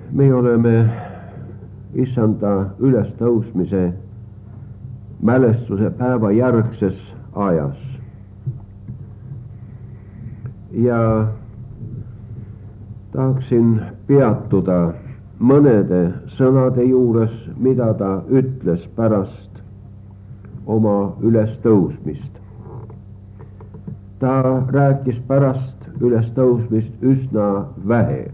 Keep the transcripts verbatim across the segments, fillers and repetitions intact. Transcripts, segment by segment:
Me oleme issanda ülestõusmise mälestuse päeva järgses ajas. Ja tahaksin peatuda mõnede sõnade juures, mida ta ütles pärast oma ülestõusmist. Ta rääkis pärast ülestõusmist üsna vähe.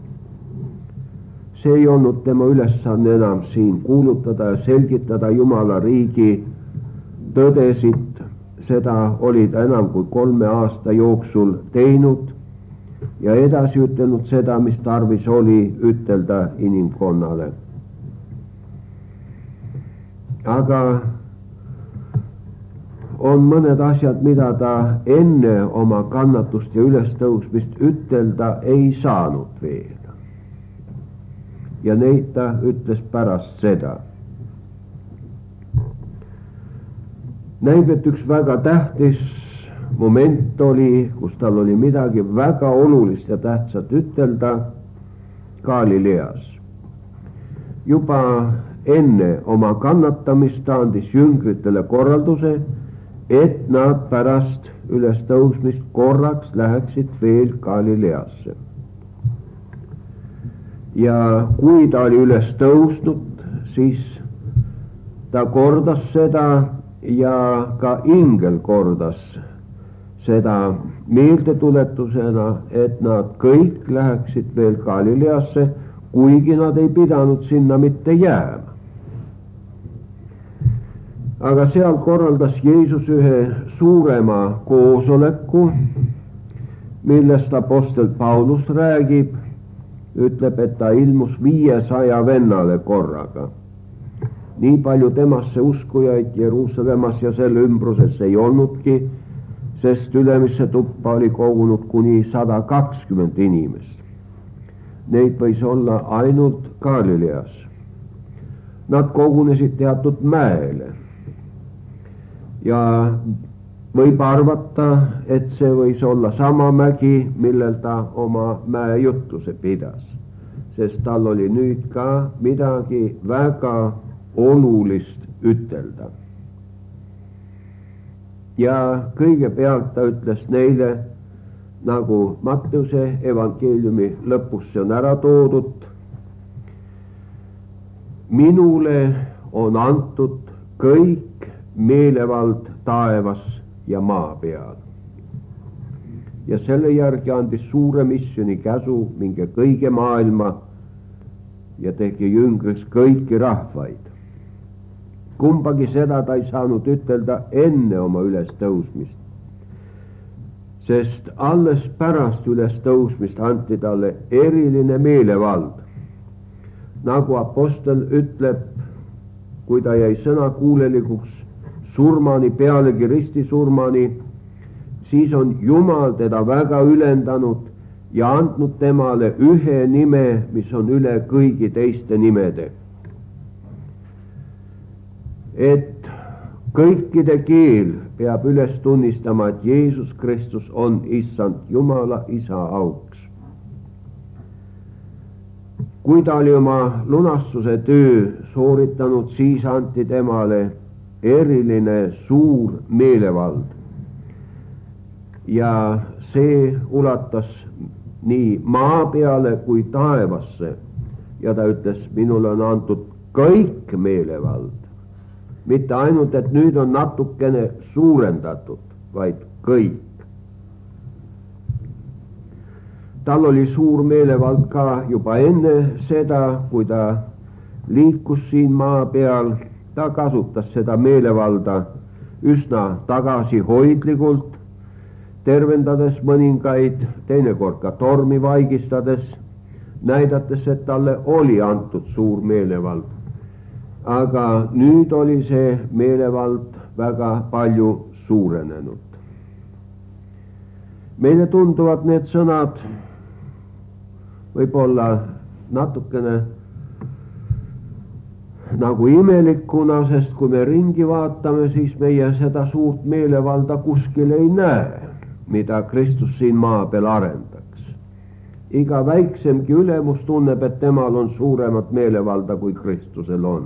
See ei olnud tema ülesanne enam siin kuulutada ja selgitada Jumala riigi tõdesid. Seda oli ta enam kui kolme aasta jooksul teinud ja edasi ütelnud seda, mis tarvis oli ütelda inimkonnale. Aga on mõned asjad, mida ta enne oma kannatust ja ülestõusmist ütelda ei saanud veel. Ja neid ta ütles pärast seda. Näib, et üks väga tähtis moment oli, kus tal oli midagi väga olulist ja tähtsat ütelda Galileas. Juba enne oma kannatamist ta andis jüngritele korralduse, et nad pärast ülestõusmist korraks läheksid veel Galileasse. Ja kui ta oli üles tõusnud, siis ta kordas seda ja ka ingel kordas seda meeldetuletusena, et nad kõik läheksid veel Galileasse, kuigi nad ei pidanud sinna mitte jääma. Aga seal korraldas Jeesus ühe suurema koosoleku, millest apostel Paulus räägib. Ütleb, et ta ilmus viiesaja vennale korraga. Nii palju temasse uskujaid Jeruusalemmas ja selle ümbruses ei olnudki, sest ülemisse tuppa oli kogunud kuni sada kakskümmend inimest. Neid võis olla ainult Galileas. Nad kogunesid teatud mäele. Ja võib arvata, et see võis olla sama mägi, millel ta oma mäejuttuse pidas, sest tal oli nüüd ka midagi väga olulist ütelda. Ja kõigepealt ta ütles neile, nagu Matteuse evangeeliumi lõpus see on ära toodud, minule on antud kõik meelevald taevas ja maa peal. Ja selle järgi andis suure missiooni käsu, minge kõige maailma ja tegi jüngriks kõiki rahvaid. Kumbagi seda ta ei saanud ütelda enne oma ülestõusmist, sest alles pärast ülestõusmist anti talle eriline meelevald. Nagu apostel ütleb, kui ta jäi sõnakuulelikuks surmani, pealegi ristisurmani, siis on Jumal teda väga ülendanud ja andnud temale ühe nime, mis on üle kõigi teiste nimede. Et kõikide keel peab üles tunnistama, et Jeesus Kristus on issand Jumala isa auks. Kui ta oli oma lunastuse töö sooritanud, siis anti temale eriline suur meelevald ja see ulatas nii maa peale kui taevasse ja ta ütles, minule on antud kõik meelevald, mitte ainult, et nüüd on natukene suurendatud, vaid kõik. Tal oli suur meelevald ka juba enne seda, kui ta liikus siin maa peal. Ta kasutas seda meelevalda üsna tagasihoidlikult, tervendades mõningaid, teinekord ka tormi vaigistades, näidates, et talle oli antud suur meelevald. Aga nüüd oli see meelevald väga palju suurenenud. Meile tunduvad need sõnad võib-olla natukene nagu imelikuna, sest kui me ringi vaatame, siis meie seda suurt meelevalda kuskil ei näe, mida Kristus siin maa peal arendaks. iga väiksemgi ülemus tunneb, et temal on suuremat meelevalda kui Kristusel on.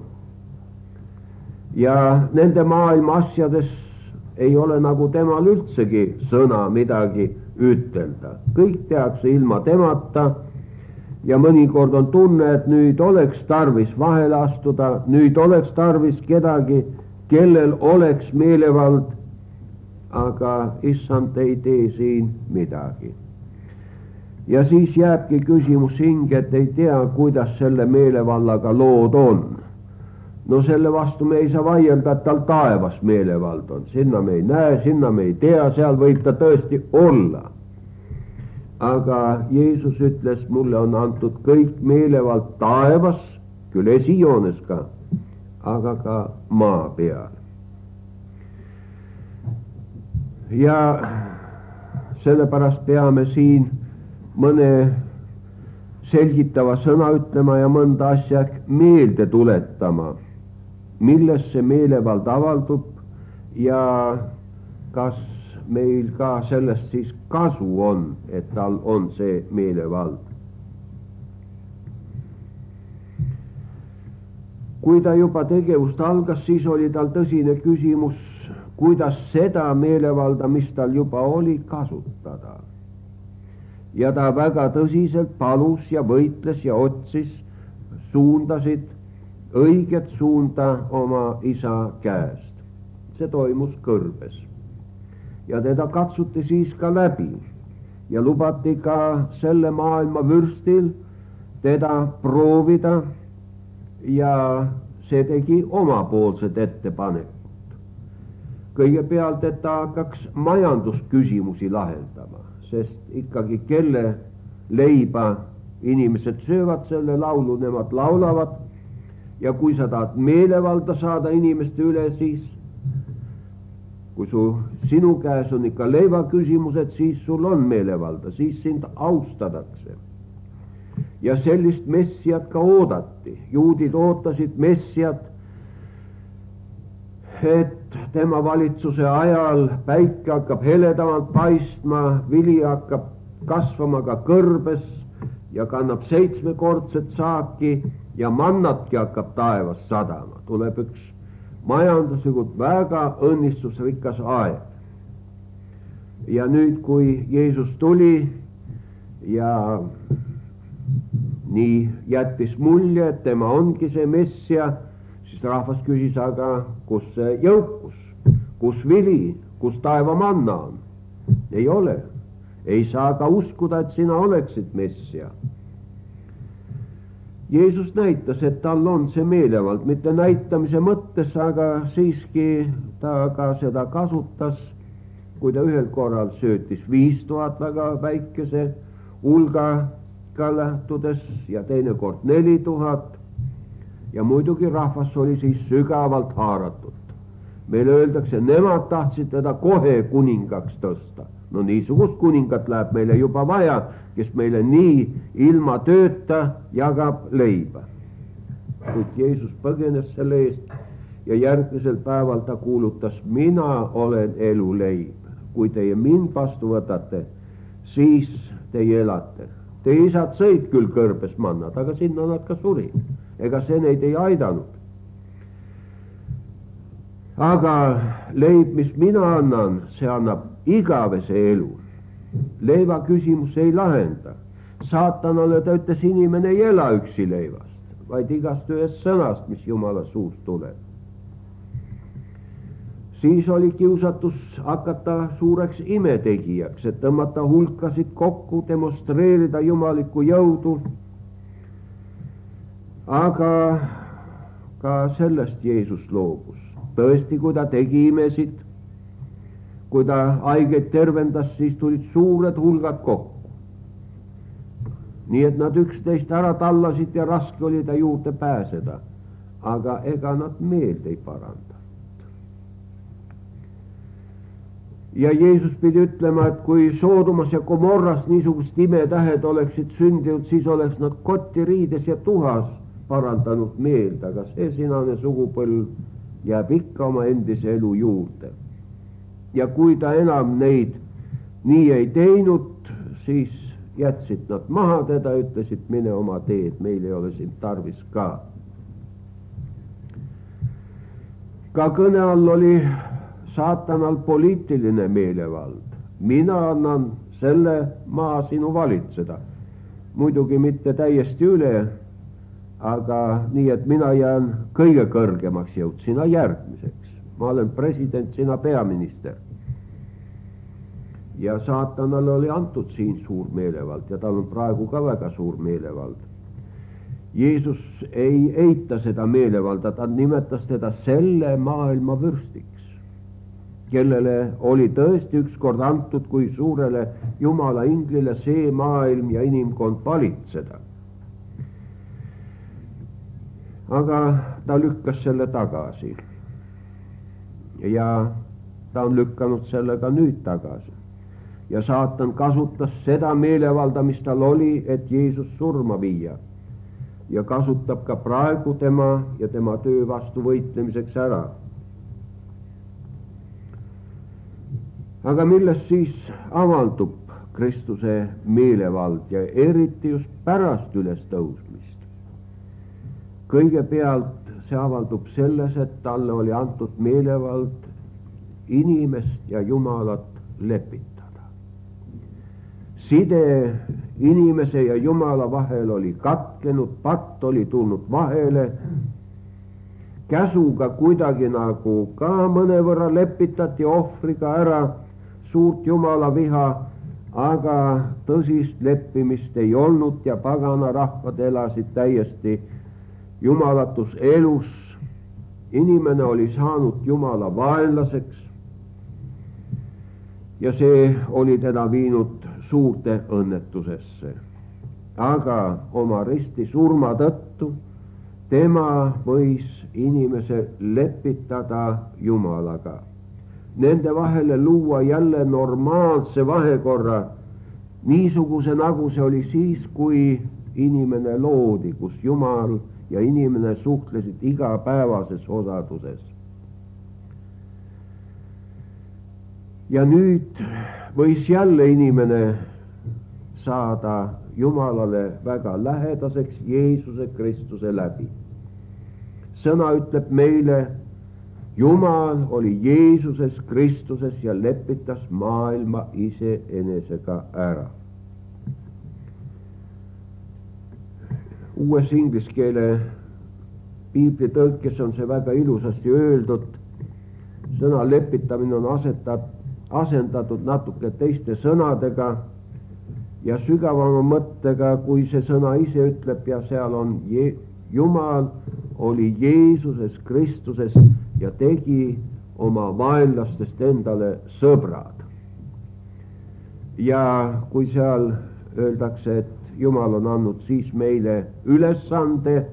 Ja nende maailma asjades ei ole nagu temal üldsegi sõna midagi ütelda. Kõik tehakse ilma temata ja mõnikord on tunne, et nüüd oleks tarvis vahele astuda, nüüd oleks tarvis kedagi, kellel oleks meelevald, aga issand ei tee siin midagi. Ja siis jääbki küsimus hinge, et ei tea, kuidas selle meelevallaga lood on. No selle vastu me ei saa vaielda, et tal taevas meelevald on. Sinna me ei näe, sinna me ei tea, seal võib ta tõesti olla. Aga Jeesus ütles, mulle on antud kõik meelevald taevas, küll esijoones ka, aga ka maa peal. Ja sellepärast peame siin mõne selgitava sõna ütlema ja mõnda asja meelde tuletama, milles see meelevald avaldub ja kas meil ka sellest siis kasu on, et tal on see meelevald. Kui ta juba tegevust algas, siis oli tal tõsine küsimus, kuidas seda meelevalda, mis tal juba oli, kasutada. Ja ta väga tõsiselt palus ja võitles ja otsis, suundasid õiget suunda oma isa käest. See toimus kõrbes. Ja teda katsuti siis ka läbi ja lubati ka selle maailma vürstil teda proovida ja see tegi omapoolsed ettepanekut. Kõigepealt, et ta hakkaks majandusküsimusi lahendama, sest ikkagi kelle leiba inimesed söövad, selle laulu nemad laulavad ja kui sa tahad meelevalda saada inimeste üle, siis kui su, sinu käes on ikka leiva küsimused, siis sul on meelevalda, siis sind austatakse. Ja sellist messiat ka oodati. Juudid ootasid messiat, et tema valitsuse ajal päike hakkab heledamalt paistma, vili hakkab kasvama ka kõrbes ja kannab seitsmekordset saaki ja mannatki hakkab taevas sadama. Tuleb üks majanduslikult väga õnnistusrikas aeg. Ja nüüd, kui Jeesus tuli ja nii jättis mulje, et tema ongi see messia, siis rahvas küsis, aga kus see jõukus, kus vili, kus taeva manna on? Ei ole. Ei saa ka uskuda, et sina oleksid messia. Jeesus näitas, et tal on see meelevald, mitte näitamise mõttes, aga siiski ta ka seda kasutas, kui ta ühel korral söötis viis tuhat väga väikese hulgaga lähtudes ja teine kord neli tuhat. Ja muidugi rahvas oli siis sügavalt haaratud. Meile öeldakse, nemad tahtsid teda kohe kuningaks tõsta. No niisugust kuningat läheb meile juba vaja, kes meile nii ilma tööta jagab leiba. Kuid Jeesus põgenes selle eest ja järgmisel päeval ta kuulutas, mina olen eluleib. Kui teie mind vastu võtate, siis teie elate. Teie isad sõid küll kõrbes mannad, aga sinna nad ka surid. Ega see neid ei aidanud. Aga leib, mis mina annan, see annab igavese elu. Leiva küsimus ei lahenda. Saatanale ta ütles, inimene ei ela üksi leivast, vaid igast ühest sõnast, mis Jumala suust tuleb. Siis oli kiusatus hakata suureks imetegijaks, et tõmmata hulkasid kokku, demonstreerida jumalikku jõudu. Aga ka sellest Jeesus loobus. Tõesti, kui ta tegi imesid, kui ta haigeid tervendas, siis tulid suured hulgad kokku. Nii et nad üksteist ära tallasid ja raske oli ta juurde pääseda. Aga ega nad meeld ei paranda. Ja Jeesus pidi ütlema, et kui Soodomas ja Gomorras niisugust imetähed oleksid sündinud, siis oleks nad kotti riides ja tuhas parandanud meeld, aga see sinane sugupõlv jääb ikka oma endise elu juurde. Ja kui ta enam neid nii ei teinud, siis jätsid nad maha teda, ütlesid, mine oma teed, meil ei ole sind tarvis ka. Ka kõne all oli saatanal poliitiline meelevald. Mina annan selle maa sinu valitseda. Muidugi mitte täiesti üle, aga nii, et mina jään kõige kõrgemaks jõud, sina järgmiseks. Ma olen president, sina peaminister. Ja saatanal oli antud siin suur meelevald ja tal on praegu ka väga suur meelevald. Jeesus ei eita seda meelevalda, ta nimetas teda selle maailma vürstiks, kellele oli tõesti ükskord antud kui suurele Jumala inglile see maailm ja inimkond valitseda. Aga ta lükkas selle tagasi ja ta on lükanud selle ka nüüd tagasi. Ja saatan kasutas seda meelevalda, mis tal oli, et Jeesus surma viia. Ja kasutab ka praegu tema ja tema töö vastu võitlemiseks ära. Aga millest siis avaldub Kristuse meelevald ja eriti just pärast ülestõusmist? Kõigepealt see avaldub selles, et talle oli antud meelevald inimest ja Jumalat lepitada. Side inimese ja Jumala vahel oli katkenud, patt oli tulnud vahele, käsuga kuidagi nagu ka mõnevõrra lepitati ohvriga ära suurt Jumala viha, aga tõsist leppimist ei olnud ja pagana rahvad elasid täiesti jumalatus elus. Inimene oli saanud Jumala vaenlaseks ja see oli teda viinud suurte õnnetusesse. Aga oma risti surma tõttu tema võis inimese lepitada Jumalaga. Nende vahele luua jälle normaalse vahekorra, niisuguse nagu see oli siis, kui inimene loodi, kus Jumal ja inimene suhtlesid igapäevases osaduses. Ja nüüd võis jälle inimene saada Jumalale väga lähedaseks Jeesuse Kristuse läbi. Sõna ütleb meile, Jumal oli Jeesuses Kristuses ja lepitas maailma iseenesega ära. Uues inglise keele piibli tõlkes on see väga ilusasti öeldud. Sõna lepitamine on asetat, asendatud natuke teiste sõnadega ja sügavama mõttega, kui see sõna ise ütleb, ja seal on Je- Jumal oli Jeesuses Kristuses ja tegi oma vaenlastest endale sõbrad. Ja kui seal öeldakse, et Jumal on andnud siis meile ülesande,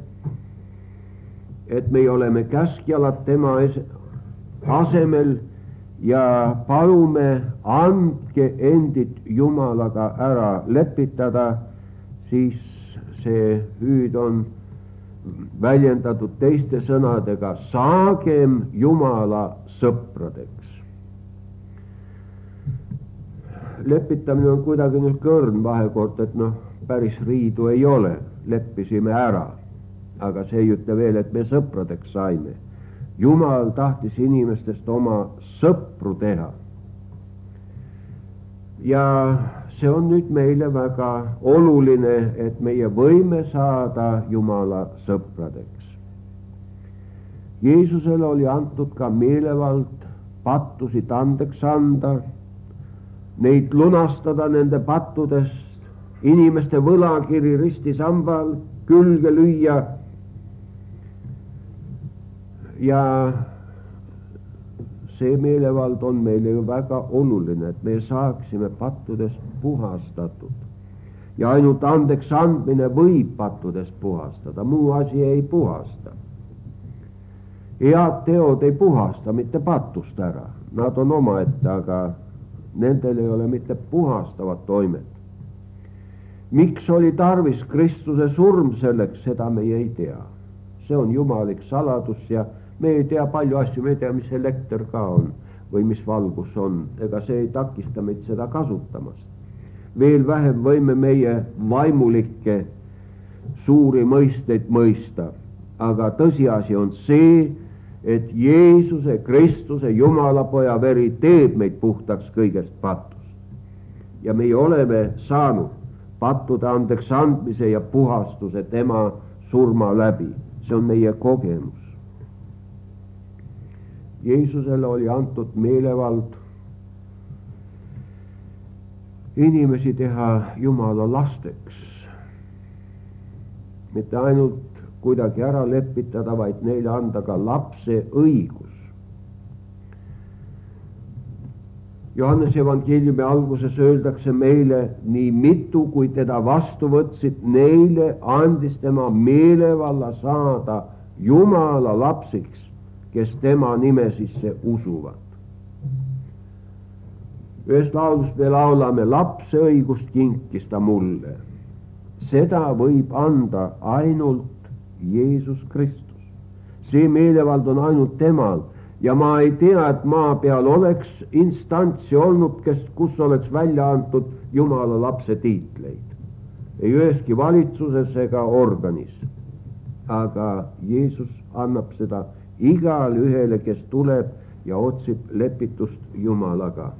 et me oleme käskjalad tema asemel ja palume, andke endid Jumalaga ära lepitada, siis see hüüd on väljendatud teiste sõnadega, saagem Jumala sõpradeks. Lepitamine on kuidagi nüüd kõrn vahekord, et noh, päris riidu ei ole, leppisime ära, aga see ei ütle veel, et me sõpradeks saime. Jumal tahtis inimestest oma sõpru teha. Ja see on nüüd meile väga oluline, et meie võime saada Jumala sõpradeks. Jeesusele oli antud ka meelevald pattusid andeks anda, neid lunastada nende pattudest, inimeste võlakiri ristisambal külge lüüa ja see meelevald on meile ju väga oluline, et me saaksime pattudest puhastatud. Ja ainult andeks andmine võib pattudest puhastada, muu asi ei puhasta. Head teod ei puhasta mitte pattust ära, nad on omaette, aga nendel ei ole mitte puhastavat toimet. Miks oli tarvis Kristuse surm selleks, seda me ei tea. See on jumalik saladus ja me ei tea palju asju, me ei tea, mis elekter ka on või mis valgus on, ega see ei takista meid seda kasutamast. veel vähem võime meie vaimulikke suuri mõisteid mõista. Aga tõsiasi on see, et Jeesuse Kristuse Jumalapoja veri teeb meid puhtaks kõigest patust. Ja meie oleme saanud pattude andeks andmise ja puhastuse tema surma läbi. See on meie kogemus. Jeesusele oli antud meelevald inimesi teha Jumala lasteks. Mitte ainult kuidagi ära lepitada, vaid neile anda ka lapse õigus. Johannese evangeeliumi alguses öeldakse meile, nii mitu kui teda vastu võtsid, neile andis tema meelevalla saada Jumala lapsiks, kes tema nimesisse usuvad. Ühest laulust me laulame, lapse õigust kinkis ta mulle. Seda võib anda ainult Jeesus Kristus. See meelevald on ainult temal ja ma ei tea, et maa peal oleks instantsi olnud, kes, kus oleks välja antud Jumala lapse tiitleid. Ei üheski valitsuses ega organis. Aga Jeesus annab seda igal ühele, kes tuleb ja otsib lepitust Jumalaga.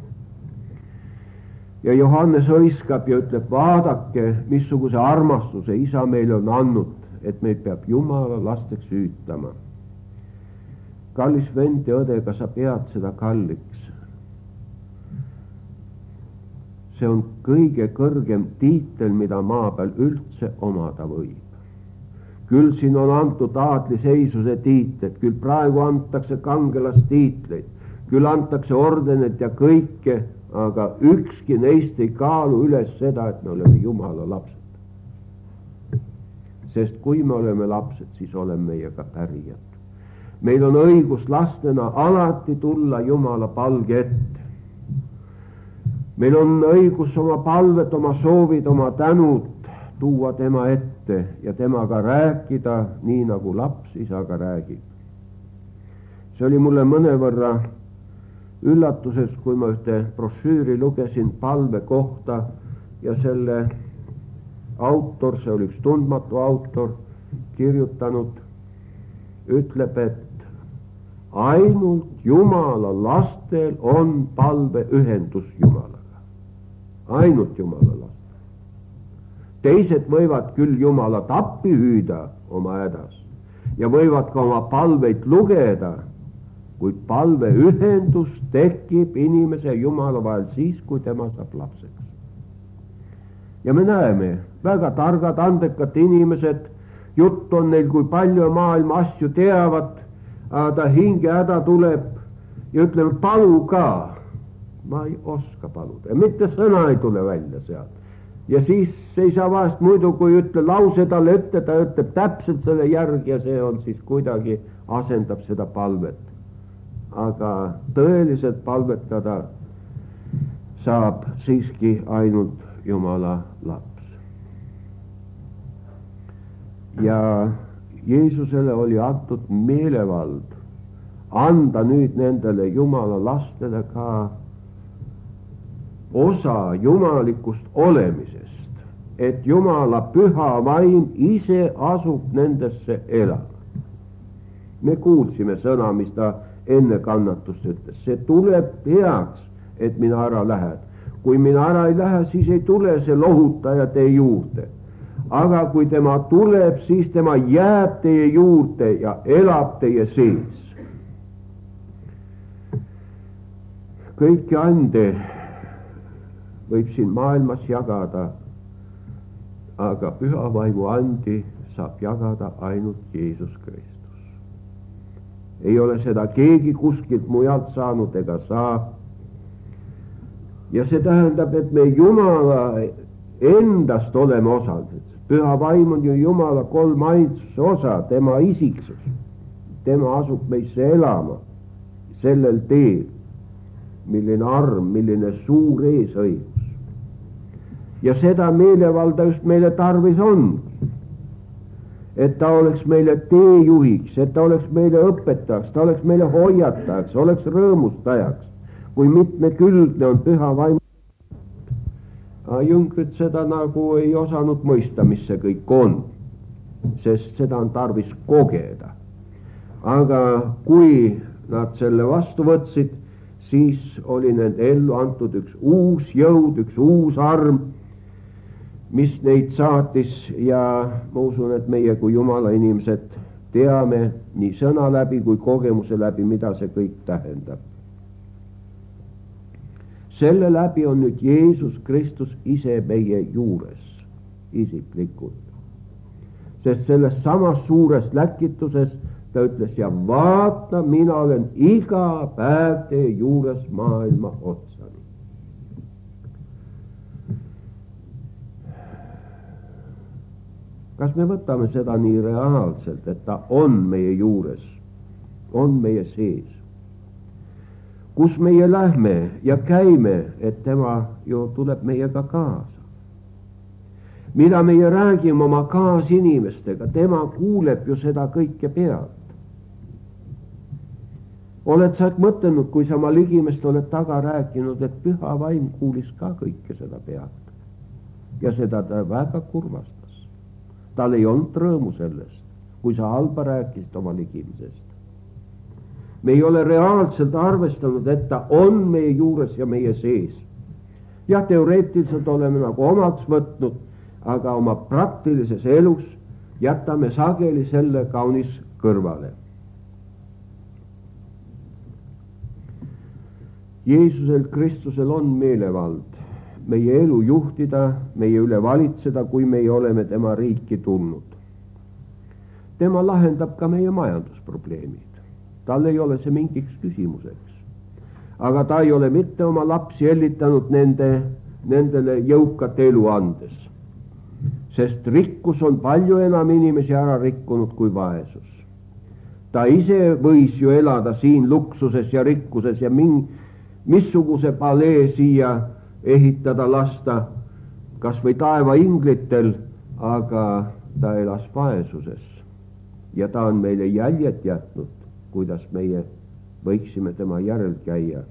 Ja Johannes hõiskab ja ütleb, vaadake, missuguse armastuse isa meile on andnud, et meid peab Jumala lasteks hüütama. Kallis vend ja õde, kas sa pead seda kalliks? See on kõige kõrgem tiitel, mida maa peal üldse omada võib. Küll siin on antud aadliseisuse tiitled, küll praegu antakse kangelastiitleid, küll antakse ordenit ja kõike, aga ükski neist ei kaalu üles seda, et me oleme Jumala lapsed. Sest kui me oleme lapsed, siis oleme meiega pärijad. Meil on õigus lastena alati tulla Jumala palge ette. Meil on õigus oma palvet, oma soovid, oma tänud tuua tema ette ja temaga rääkida, nii nagu laps isaga räägib. See oli mulle mõnevõrra üllatuses, kui ma ühte brošüüri lugesin palve kohta ja selle autor, see oli üks tundmatu autor, kirjutanud, ütleb, et ainult Jumala lastel on palveühendus Jumalaga. Ainult Jumala lastel. Teised võivad küll Jumalat appi hüüda oma hädas ja võivad ka oma palveid lugeda, kuid palveühendus tekib inimese Jumala vahel siis, kui tema saab lapseks. Ja me näeme, väga targad, andekad inimesed, jutt on neil, kui palju maailma asju teavad, aga hinge häda tuleb ja ütleme, palu ka. Ma ei oska paluda ja mitte sõna ei tule välja sealt. Ja siis ei saa vahest muidu, kui ütle lause talle ette, ta ütleb täpselt selle järgi ja see on siis kuidagi asendab seda palvet. Aga tõeliselt palvetada saab siiski ainult Jumala laps. Ja Jeesusele oli antud meelevald anda nüüd nendele Jumala lastele ka osa jumalikust olemisest, et Jumala püha vaim ise asub nendesse elama. Me kuulsime sõna, mis ta enne kannatust ütles. See tuleb heaks, et mina ära lähed. Kui mina ära ei lähe, siis ei tule see lohutaja teie juurde. Aga kui tema tuleb, siis tema jääb teie juurde ja elab teie sees. Kõiki ande võib siin maailmas jagada, aga püha vaimu andi saab jagada ainult Jeesus Kristus. Ei ole seda keegi kuskilt mujalt saanud ega saa. Ja see tähendab, et me Jumala endast oleme osalised. Püha vaim on ju Jumala kolmainsuse osa, tema isiksus. Tema asub meisse elama sellel teel, milline arm, milline suur eesõigus. Ja seda meelevalda just meile tarvis on, et ta oleks meile teejuhiks, et ta oleks meile õpetajaks, ta oleks meile hoiatajaks, oleks rõõmustajaks, kui mitmekülgne on püha vaim. tema jüngrid seda nagu ei osanud mõista, mis see kõik on, sest seda on tarvis kogeda. Aga kui nad selle vastu võtsid, siis oli nende ellu antud üks uus jõud, üks uus arm, mis neid saatis ja ma usun, et meie kui Jumala inimesed teame nii sõna läbi kui kogemuse läbi, mida see kõik tähendab. Selle läbi on nüüd Jeesus Kristus ise meie juures isiklikult. Sest selles samas suures läkituses ta ütles, ja vaata, mina olen iga päev teie juures maailma otsani. Kas me võtame seda nii reaalselt, et ta on meie juures, on meie sees? Kus meie lähme ja käime, et tema ju tuleb meiega kaasa. Mida meie räägime oma kaasinimestega, tema kuuleb ju seda kõike pealt. Oled sa mõtelnud, kui sa oma ligimest oled taga rääkinud, et püha vaim kuulis ka kõike seda pealt. Ja seda ta väga kurvastas. Tal ei olnud rõõmu sellest, kui sa halba rääkisid oma ligimisest. Me ei ole reaalselt arvestanud, et ta on meie juures ja meie sees. Jah, teoreetiliselt oleme nagu omaks võtnud, aga oma praktilises elus jätame sageli selle kaunis kõrvale. Jeesusel Kristusel on meelevald meie elu juhtida, meie üle valitseda, kui meie oleme tema riiki tulnud. Tema lahendab ka meie majandusprobleemid. Tal ei ole see mingiks küsimuseks. Aga ta ei ole mitte oma lapsi ellitanud nende, nendele jõukat elu andes. Sest rikkus on palju enam inimesi ära rikkunud kui vaesus. Ta ise võis ju elada siin luksuses ja rikkuses ja ming, missuguse palee siia ehitada lasta, kas või taeva inglitel, aga ta elas vaesuses. Ja ta on meile jäljet jätnud, kuidas meie võiksime tema järel käia.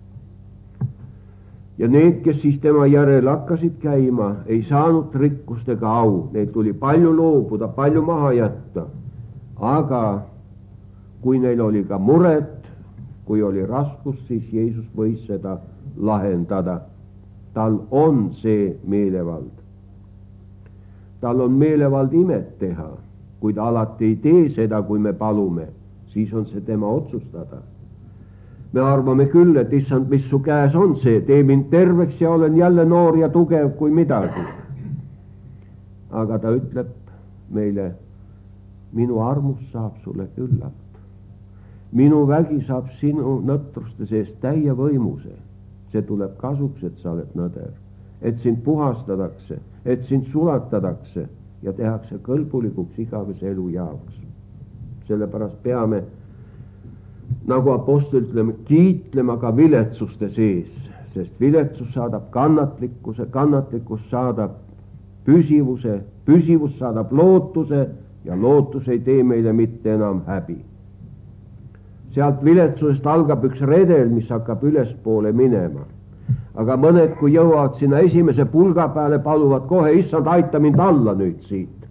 Ja need, kes siis tema järel hakkasid käima, ei saanud rikkustega au. Neil tuli palju loobuda, palju maha jätta. Aga kui neil oli ka muret, kui oli raskus, siis Jeesus võis seda lahendada. Tal on see meelevald. Tal on meelevald imet teha, kuid alati ei tee seda, kui me palume, siis on see tema otsustada. Me arvame küll, et issand, mis su käes on see, tee mind terveks ja olen jälle noor ja tugev kui midagi. Aga ta ütleb meile, minu armus saab sulle küllalt. Minu vägi saab sinu nõtruste seest täie võimuse. See tuleb kasuks, et sa oled nõder, et sind puhastatakse, et sind sulatadakse ja tehakse kõlbulikuks igavese elu jaoks. Sellepärast peame, nagu apostel ütleme, kiitlema ka viletsuste sees, sest viletsus saadab kannatlikkuse, kannatlikkus saadab püsivuse, püsivus saadab lootuse ja lootus ei tee meile mitte enam häbi. Sealt viletsusest algab üks redel, mis hakkab ülespoole minema. Aga mõned, kui jõuavad sinna esimese pulga peale, paluvad kohe, issand, aita mind alla nüüd siit.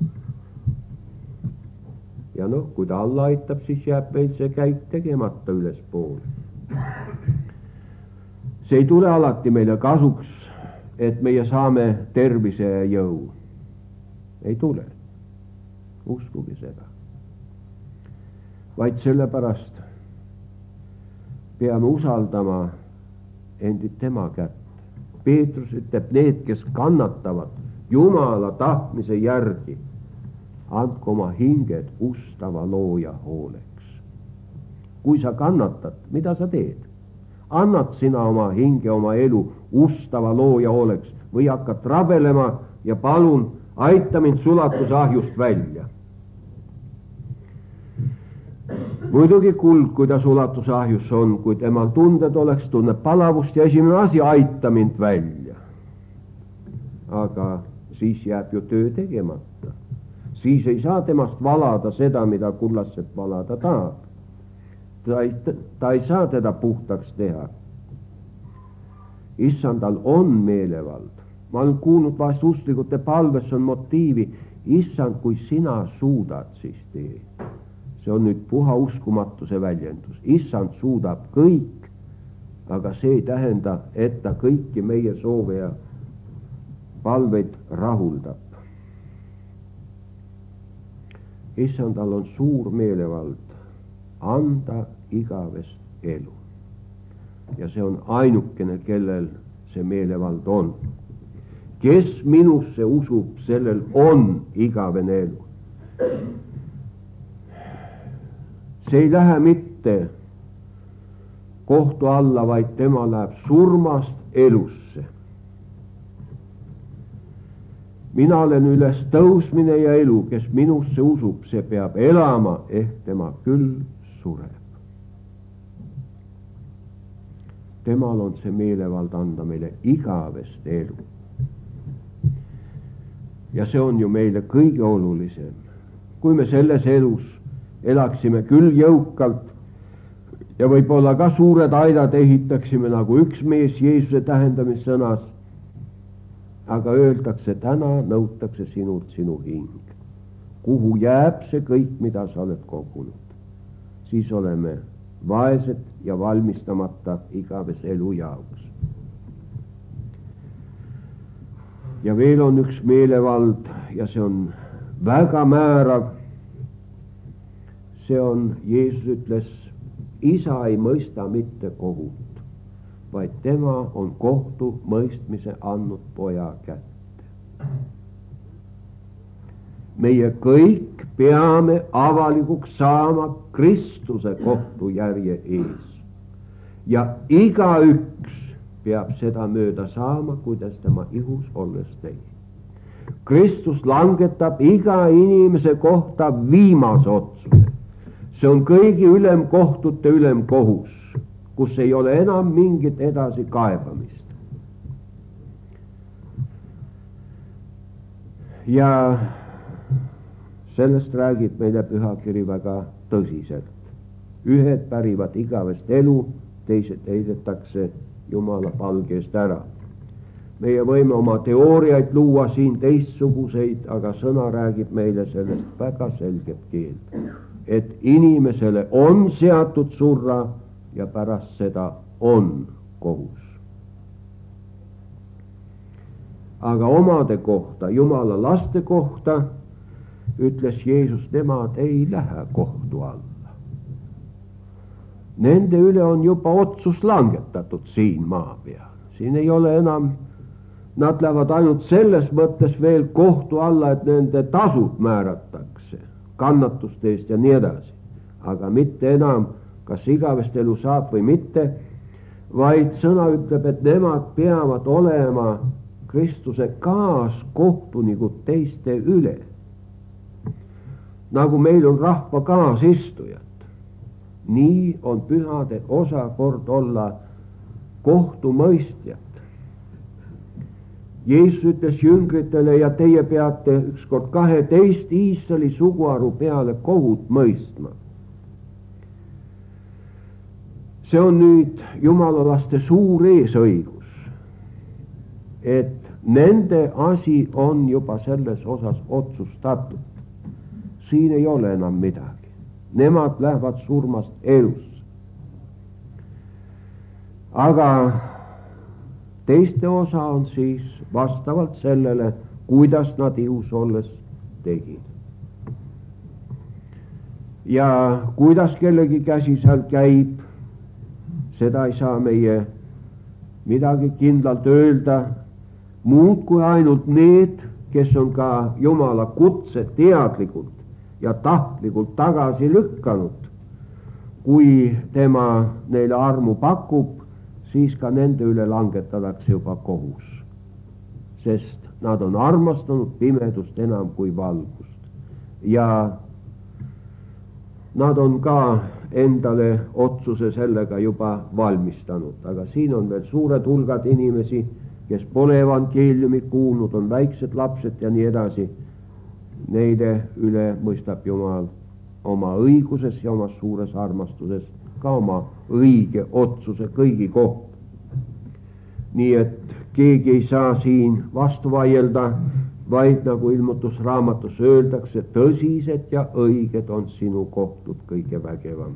Ja noh, kui ta alla aitab, siis jääb meil see käik tegemata ülespoole. See ei tule alati meile kasuks, et meie saame tervise ja jõu. Ei tule. Uskuge seda. Vaid sellepärast peame usaldama endid tema kätt. Peetrus ütleb, need, kes kannatavad Jumala tahtmise järgi, andku oma hinged ustava looja hooleks. Kui sa kannatad, mida sa teed? Annad sina oma hinge, oma elu ustava looja hooleks või hakkad rabelema ja palun, aita mind sulatusahjust välja. Muidugi kuld, kui ta sulatusahjus on, kui temal tunded oleks, tunneb palavust ja esimene asi, aita mind välja. Aga siis jääb ju töö tegemata. Siis ei saa temast valada seda, mida kullasset valada tahab. Ta ei, ta ei saa teda puhtaks teha. Issandal on meelevald. Ma olen kuulnud vahest usklikute palves on motiivi, issand, kui sina suudad, siis tee. See on nüüd puha uskumatuse väljendus. Issand suudab kõik, aga see ei tähenda, et ta kõiki meie soove ja palveid rahuldab. Issandal on suur meelevald anda igavest elu. Ja see on ainukene, kellel see meelevald on. Kes minusse usub, sellel on igavene elu. See ei lähe mitte kohtu alla, vaid tema läheb surmast elusse. Mina olen üles tõusmine ja elu, kes minusse usub, see peab elama, ehk tema küll sureb. Temal on see meelevald anda meile igavest elu. Ja see on ju meile kõige olulisem. Kui me selles elus elaksime küll jõukalt ja võib-olla ka suured aidad ehitaksime nagu üks mees Jeesuse tähendamissõnas, aga öeldakse, täna nõutakse sinult sinu hing. Kuhu jääb see kõik, mida sa oled kogunud? Siis oleme vaesed ja valmistamata igaves elu jaoks. Ja veel on üks meelevald ja see on väga määrav. See on, Jeesus ütles, isa ei mõista mitte kohut, vaid tema on kohtu mõistmise andnud poja kätte. Meie kõik peame avalikuks saama Kristuse kohtujärje ees. Ja igaüks peab seda mööda saama, kuidas tema ihus olles tegi. Kristus langetab iga inimese kohta viimase otsuse. See on kõigi ülemkohtute ülemkohus, kus ei ole enam mingit edasi kaebamist. Ja sellest räägib meile pühakiri väga tõsiselt. Ühed pärivad igavest elu, teised heidetakse Jumala palge eest ära. Meie võime oma teooriaid luua siin teistsuguseid, aga sõna räägib meile sellest väga selget keelt, et inimesele on seatud surra ja pärast seda on kohus. Aga omade kohta, Jumala laste kohta, ütles Jeesus, nemad ei lähe kohtu alla. Nende üle on juba otsus langetatud siin maa peal. Siin ei ole enam, nad lähevad ainult selles mõttes veel kohtu alla, et nende tasud määratakse, kannatuste eest ja nii edasi. Aga mitte enam, kas igavest elu saab või mitte, vaid sõna ütleb, et nemad peavad olema Kristuse kaaskohtunikud teiste üle. Nagu meil on rahva kaasistujad, nii on pühade osakord olla kohtumõistjad. Jeesus ütles jüngritele, ja teie peate ükskord kaheteist Iisraeli suguharu peale kohut mõistma. See on nüüd jumalalaste suur eesõigus, et nende asi on juba selles osas otsustatud. Siin ei ole enam midagi. Nemad lähevad surmast elusse. Aga teiste osa on siis vastavalt sellele, kuidas nad ihus olles tegid. Ja kuidas kellegi käsi seal käib, seda ei saa meie midagi kindlalt öelda, muud kui ainult need, kes on ka Jumala kutse teadlikult ja tahtlikult tagasi lükanud. Kui tema neile armu pakub, siis ka nende üle langetatakse juba kohus, sest nad on armastanud pimedust enam kui valgust. Ja nad on ka endale otsuse sellega juba valmistanud, aga siin on veel suured hulgad inimesi, kes pole evangeeliumi kuulnud, on väiksed lapsed ja nii edasi. Neile üle mõistab Jumal oma õiguses ja oma suures armastuses ka oma õige otsuse kõigi kohta. Nii et keegi ei saa siin vastu vaielda, vaid nagu ilmutusraamatus öeldakse, tõsised ja õiged on sinu kohtud kõige vägevam.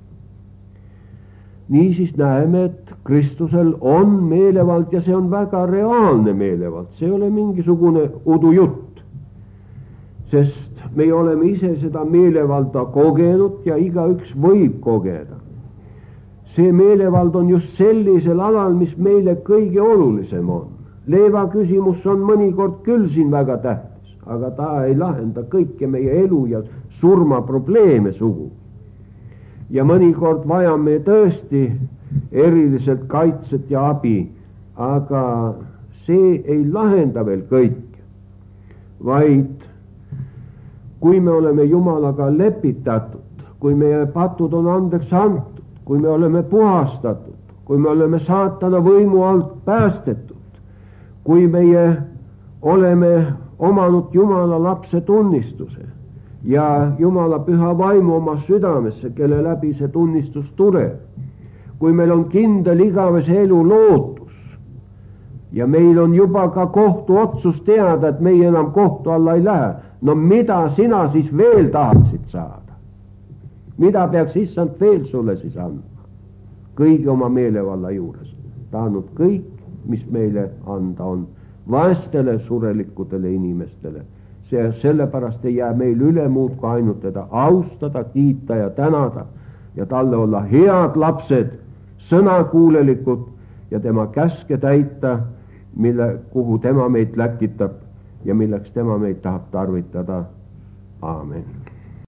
Niisiis näeme, et Kristusel on meelevald ja see on väga reaalne meelevald, see ei ole mingisugune udujutt, sest me oleme ise seda meelevalda kogenud ja igaüks võib kogeda. See meelevald on just sellisel alal, mis meile kõige olulisem on. Leeva küsimus on mõnikord küll siin väga tähtis, aga ta ei lahenda kõike meie elu ja surma probleeme sugu. Ja mõnikord vajame tõesti eriliselt kaitset ja abi, aga see ei lahenda veel kõike, vaid kui me oleme Jumalaga lepitatud, kui meie patud on andeks antud, kui me oleme puhastatud, kui me oleme saatana võimu alt päästetud, kui meie oleme omanud Jumala lapse tunnistuse ja Jumala püha vaimu oma südamesse, kelle läbi see tunnistus tuleb, kui meil on kindel igavese elu lootus ja meil on juba ka kohtuotsus teada, et meie enam kohtu alla ei lähe, no mida sina siis veel tahaksid saada? Mida peaks issand veel sulle siis andma? Kõigi oma meelevalla juures. Ta andnud kõik, mis meile anda on, vaestele surelikutele inimestele. See sellepärast ei jää meil üle muud kui ainult teda austada, kiita ja tänada ja talle olla head lapsed, sõnakuulelikud ja tema käske täita, mille, kuhu tema meid läkitab ja milleks tema meid tahab tarvitada. Aamen.